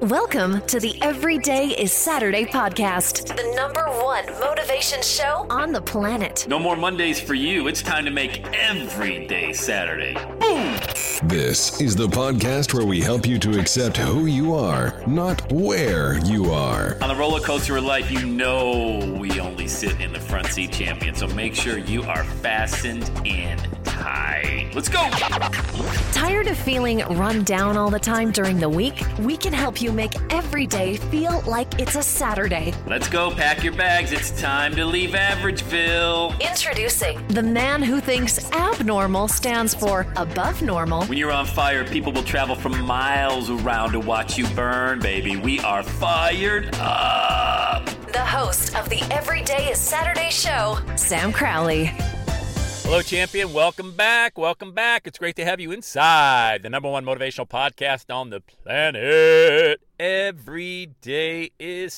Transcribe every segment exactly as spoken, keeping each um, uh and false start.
Welcome to the Everyday is Saturday podcast, the number one motivation show on the planet. No more Mondays for you. It's time to make every day Saturday. Boom! This is the podcast where we help you to accept who you are, not where you are. On the roller coaster of life, you know we only sit in the front seat, champion. So make sure you are fastened in tight. Let's go! Tired of feeling run down all the time during the week? We can help you make every day feel like it's a Saturday. Let's go. Pack your bags. It's time to leave Averageville. Introducing the man who thinks abnormal stands for above normal. When you're on fire, people will travel from miles around to watch you burn, baby. We are fired up. The host of the Everyday is Saturday show, Sam Crowley. Hello, champion. Welcome back. Welcome back. It's great to have you inside the number one motivational podcast on the planet. Every day is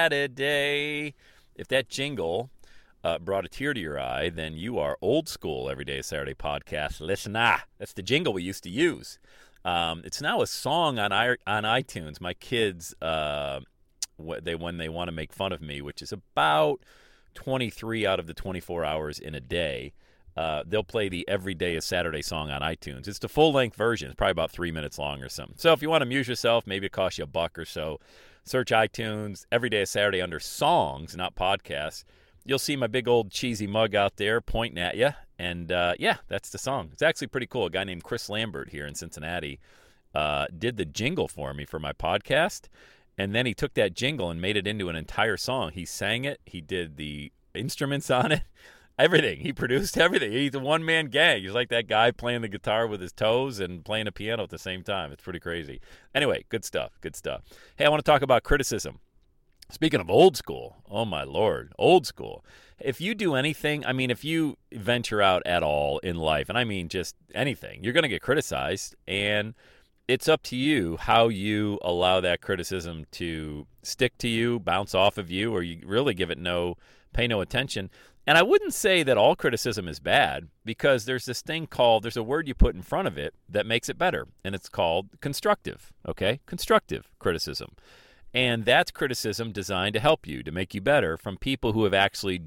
Saturday. If that jingle uh, brought a tear to your eye, then you are old school Every Day is Saturday podcast listener. That's the jingle we used to use. Um, it's now a song on I- on iTunes. My kids, uh, they when they want to make fun of me, which is about twenty-three out of the twenty-four hours in a day. Uh, they'll play the Every Day is Saturday song on iTunes. It's the full-length version. It's probably about three minutes long or something. So if you want to amuse yourself, maybe it costs you a buck or so. Search iTunes, Every Day is Saturday under songs, not podcasts. You'll see my big old cheesy mug out there pointing at you. And, uh, yeah, that's the song. It's actually pretty cool. A guy named Chris Lambert here in Cincinnati uh, did the jingle for me for my podcast. And then he took that jingle and made it into an entire song. He sang it. He did the instruments on it. Everything. He produced everything. He's a one-man gang. He's like that guy playing the guitar with his toes and playing a piano at the same time. It's pretty crazy. Anyway, good stuff. Good stuff. Hey, I want to talk about criticism. Speaking of old school, oh my Lord, old school. If you do anything, I mean, if you venture out at all in life, and I mean just anything, you're going to get criticized, and it's up to you how you allow that criticism to stick to you, bounce off of you, or you really give it no, pay no attention. And I wouldn't say that all criticism is bad, because there's this thing called, there's a word you put in front of it that makes it better, and it's called constructive, okay? Constructive criticism. And that's criticism designed to help you, to make you better from people who have actually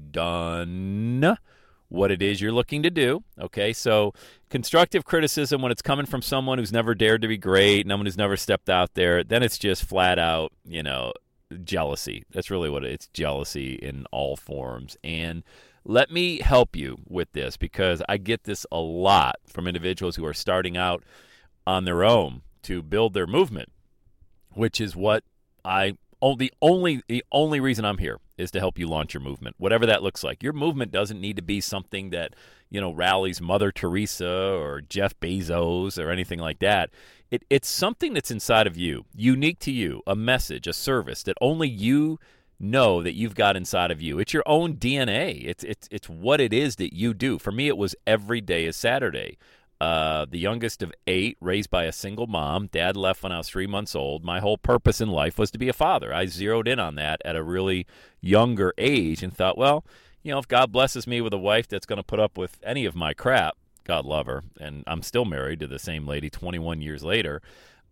done what it is you're looking to do, okay? So constructive criticism, when it's coming from someone who's never dared to be great, someone who's never stepped out there, then it's just flat out, you know, jealousy. That's really what it is. It's jealousy in all forms. And let me help you with this, because I get this a lot from individuals who are starting out on their own to build their movement, which is what I oh, the only the only reason I'm here is to help you launch your movement, whatever that looks like. Your movement doesn't need to be something that, you know, rallies Mother Teresa or Jeff Bezos or anything like that. It, it's something that's inside of you, unique to you, a message, a service that only you know that you've got inside of you. It's your own D N A. It's it's it's what it is that you do. For me, it was Every Day is Saturday. Uh, the youngest of eight, raised by a single mom. Dad left when I was three months old. My whole purpose in life was to be a father. I zeroed in on that at a really younger age and thought, well, you know, if God blesses me with a wife that's going to put up with any of my crap, God love her, and I'm still married to the same lady twenty-one years later,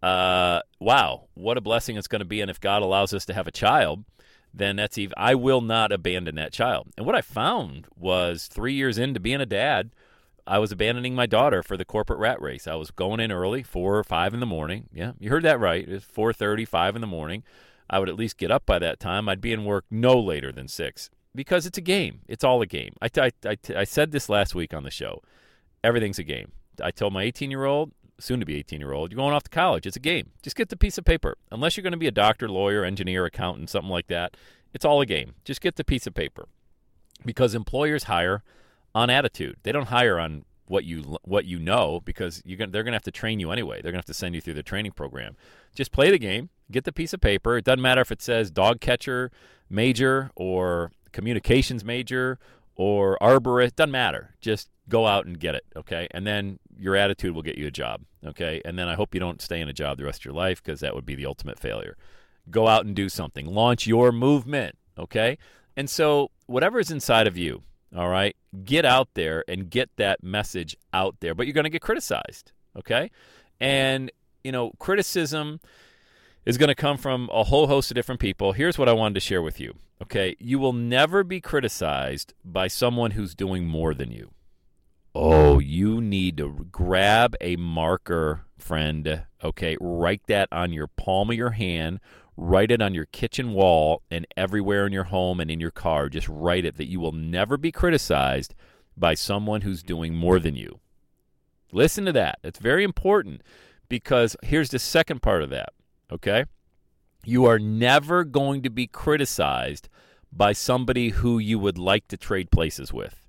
uh, wow, what a blessing it's going to be. And if God allows us to have a child, then that's even, I will not abandon that child. And what I found was three years into being a dad, I was abandoning my daughter for the corporate rat race. I was going in early, four or five in the morning. Yeah, you heard that right. It was four thirty, five in the morning. I would at least get up by that time. I'd be in work no later than six, because it's a game. It's all a game. I, I, I, I said this last week on the show. Everything's a game. I told my eighteen-year-old, soon-to-be eighteen-year-old, you're going off to college. It's a game. Just get the piece of paper. Unless you're going to be a doctor, lawyer, engineer, accountant, something like that, it's all a game. Just get the piece of paper. Because employers hire on attitude. They don't hire on what you what you know, because you're gonna, they're going to have to train you anyway. They're going to have to send you through the training program. Just play the game. Get the piece of paper. It doesn't matter if it says dog catcher major or communications major or arborist. Doesn't matter. Just go out and get it, okay? And then your attitude will get you a job, okay? And then I hope you don't stay in a job the rest of your life, because that would be the ultimate failure. Go out and do something. Launch your movement, okay? And so whatever is inside of you, all right, get out there and get that message out there. But you're going to get criticized, okay? And, you know, criticism is going to come from a whole host of different people. Here's what I wanted to share with you. Okay, you will never be criticized by someone who's doing more than you. Oh, you need to grab a marker, friend. Okay, write that on your palm of your hand. Write it on your kitchen wall and everywhere in your home and in your car. Just write it that you will never be criticized by someone who's doing more than you. Listen to that. It's very important because here's the second part of that, okay? You are never going to be criticized by somebody who you would like to trade places with.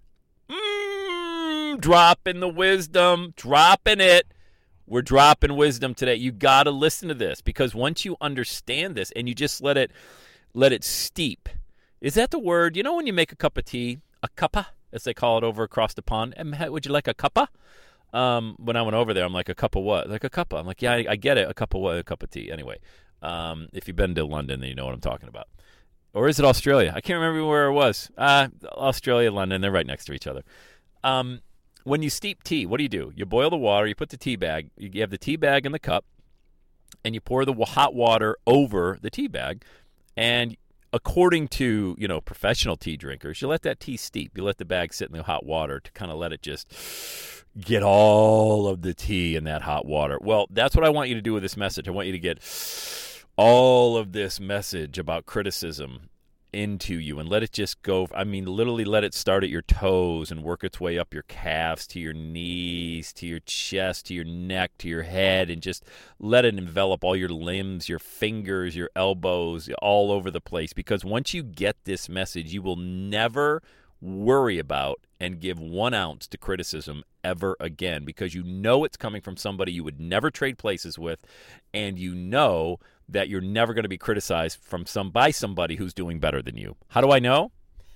Mm, dropping the wisdom, dropping it. We're dropping wisdom today. You got to listen to this because once you understand this and you just let it let it steep. Is that the word? You know when you make a cup of tea, a cuppa, as they call it over across the pond? Would you like a cuppa? Um, when I went over there, I'm like, a cup of what? Like a cuppa. I'm like, yeah, I, I get it. A cup of what? A cup of tea. Anyway, um, if you've been to London, then you know what I'm talking about. Or is it Australia? I can't remember where it was. Uh, Australia, London, they're right next to each other. Um, when you steep tea, what do you do? You boil the water, you put the tea bag, you have the tea bag in the cup, and you pour the hot water over the tea bag, and according to, you know, professional tea drinkers, you let that tea steep. You let the bag sit in the hot water to kind of let it just get all of the tea in that hot water. Well, that's what I want you to do with this message. I want you to get all of this message about criticism into you and let it just go. I mean, literally let it start at your toes and work its way up your calves to your knees, to your chest, to your neck, to your head, and just let it envelop all your limbs, your fingers, your elbows, all over the place. Because once you get this message, you will never worry about and give one ounce to criticism ever again, because you know it's coming from somebody you would never trade places with, and you know that you're never going to be criticized from some by somebody who's doing better than you. How do I know?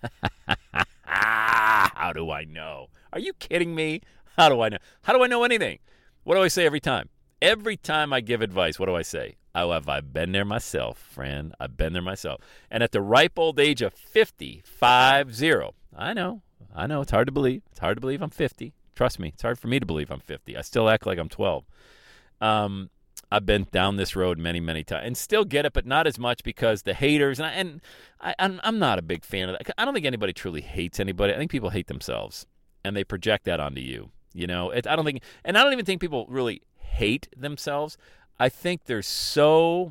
How do I know? Are you kidding me? How do I know? How do I know anything? What do I say every time? Every time I give advice, what do I say? Oh, have I been there myself, friend? I've been there myself. And at the ripe old age of fifty, five zero, I know, I know, it's hard to believe. It's hard to believe I'm fifty. Trust me, it's hard for me to believe I'm fifty. I still act like I'm twelve. Um, I've been down this road many, many times and still get it, but not as much because the haters, and, I, and I, I'm, I'm not a big fan of that. I don't think anybody truly hates anybody. I think people hate themselves, and they project that onto you. You know, it, I don't think, and I don't even think people really hate themselves. I think they're so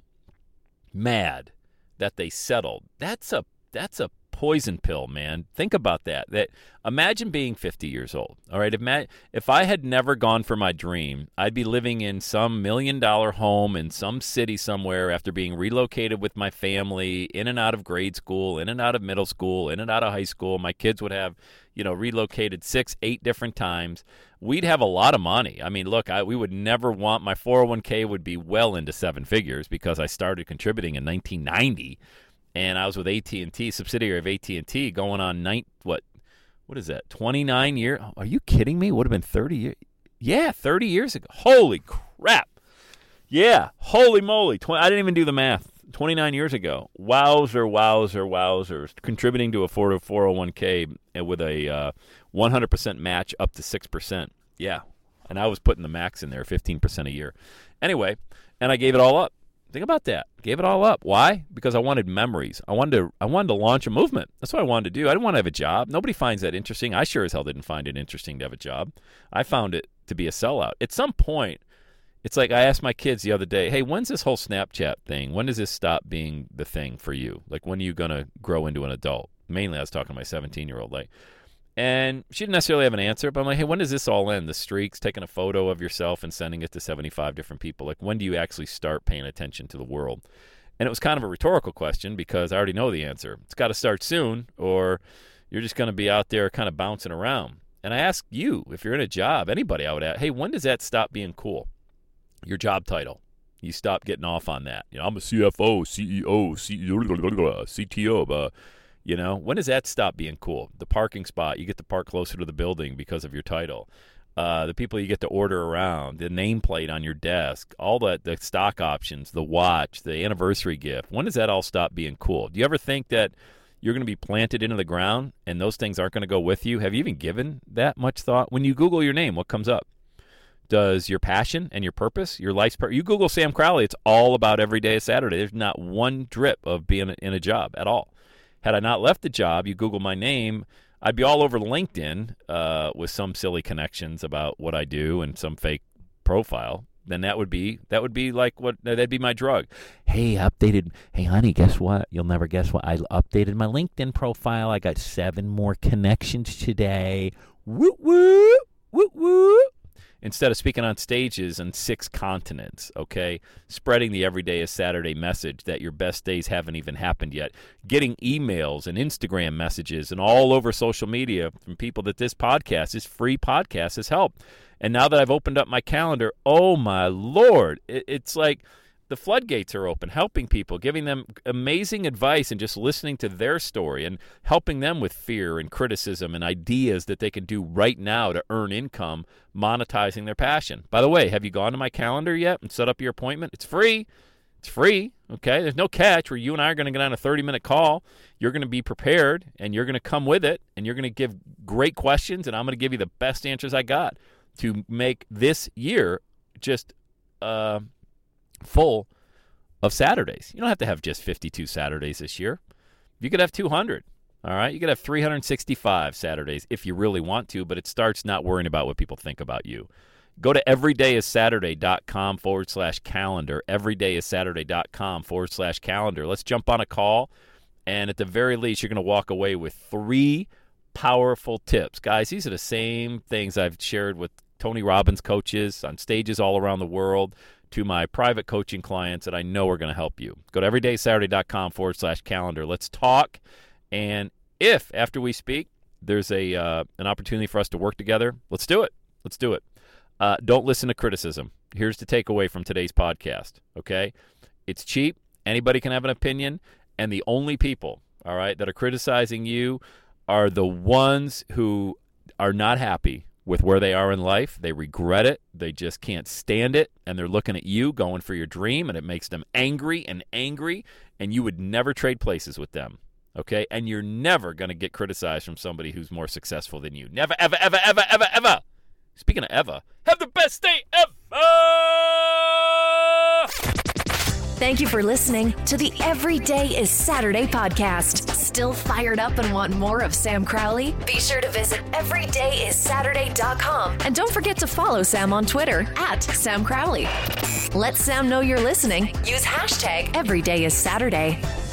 mad that they settled. That's a that's a poison pill, man. Think about that. That imagine being fifty years old. All right, if, if I had never gone for my dream, I'd be living in some million dollar home in some city somewhere after being relocated with my family, in and out of grade school, in and out of middle school, in and out of high school. My kids would have, you know, relocated six, eight different times. We'd have a lot of money. I mean, look, I, we would never want, my four oh one k would be well into seven figures because I started contributing in nineteen ninety. And I was with A T and T, subsidiary of A T and T, going on nine, what, what is that? twenty-nine years? Are you kidding me? Would have been thirty years. Yeah, thirty years ago. Holy crap! Yeah, holy moly! twenty, I didn't even do the math. twenty-nine years ago. Wowzer, wowzer, wowzers! Contributing to a four oh one k with a uh, one hundred percent match up to six percent. Yeah, and I was putting the max in there, fifteen percent a year. Anyway, and I gave it all up. Think about that. Gave it all up. Why? Because I wanted memories. I wanted to I wanted to launch a movement. That's what I wanted to do. I didn't want to have a job. Nobody finds that interesting. I sure as hell didn't find it interesting to have a job. I found it to be a sellout. At some point, it's like I asked my kids the other day, hey, when's this whole Snapchat thing? When does this stop being the thing for you? Like, when are you going to grow into an adult? Mainly I was talking to my seventeen-year-old. Like, and she didn't necessarily have an answer, but I'm like, hey, when does this all end? The streaks, taking a photo of yourself and sending it to seventy-five different people. Like, when do you actually start paying attention to the world? And it was kind of a rhetorical question because I already know the answer. It's got to start soon, or you're just going to be out there kind of bouncing around. And I ask you, if you're in a job, anybody I would ask, hey, when does that stop being cool? Your job title. You stop getting off on that. You know, I'm a C F O, C E O, C T O, uh, you know, when does that stop being cool? The parking spot, you get to park closer to the building because of your title. Uh, the people you get to order around, the nameplate on your desk, all that, the stock options, the watch, the anniversary gift. When does that all stop being cool? Do you ever think that you're going to be planted into the ground and those things aren't going to go with you? Have you even given that much thought? When you Google your name, what comes up? Does your passion and your purpose, your life's purpose, you Google Sam Crowley, it's all about every day is Saturday. There's not one drip of being in a job at all. Had I not left the job, you Google my name, I'd be all over LinkedIn uh, with some silly connections about what I do and some fake profile. Then that would be that would be like what that'd be my drug. Hey, updated. Hey, honey, guess what? You'll never guess what. I updated my LinkedIn profile. I got seven more connections today. Woo woo woo woo. Instead of speaking on stages on six continents, okay, spreading the everyday is Saturday message that your best days haven't even happened yet, getting emails and Instagram messages and all over social media from people that this podcast, this free podcast, has helped. And now that I've opened up my calendar, oh my Lord, it, it's like the floodgates are open, helping people, giving them amazing advice and just listening to their story and helping them with fear and criticism and ideas that they can do right now to earn income, monetizing their passion. By the way, have you gone to my calendar yet and set up your appointment? It's free. It's free, okay? There's no catch where you and I are going to get on a thirty-minute call. You're going to be prepared, and you're going to come with it, and you're going to give great questions, and I'm going to give you the best answers I got to make this year just uh, full of Saturdays. You don't have to have just fifty-two Saturdays this year. You could have two hundred, all right? You could have three hundred sixty-five Saturdays if you really want to, but it starts not worrying about what people think about you. Go to everydayissaturday.com forward slash calendar, everydayissaturday.com forward slash calendar. Let's jump on a call, and at the very least, you're going to walk away with three powerful tips. Guys, these are the same things I've shared with Tony Robbins coaches on stages all around the world to my private coaching clients that I know are going to help you. Go to everydayissaturday.com forward slash calendar. Let's talk, and if, after we speak, there's a uh, an opportunity for us to work together, let's do it. Let's do it. Uh, don't listen to criticism. Here's the takeaway from today's podcast, okay? It's cheap. Anybody can have an opinion, and the only people, all right, that are criticizing you are the ones who are not happy with where they are in life. They regret it. They just can't stand it, and they're looking at you going for your dream, and it makes them angry and angry, and you would never trade places with them, okay? And you're never going to get criticized from somebody who's more successful than you. Never, ever, ever, ever, ever, ever. Speaking of ever, have the best day ever! Thank you for listening to the Everyday is Saturday podcast. Still fired up and want more of Sam Crowley? Be sure to visit everyday is saturday dot com. And don't forget to follow Sam on Twitter at Sam Crowley. Let Sam know you're listening. Use hashtag everyday is Saturday.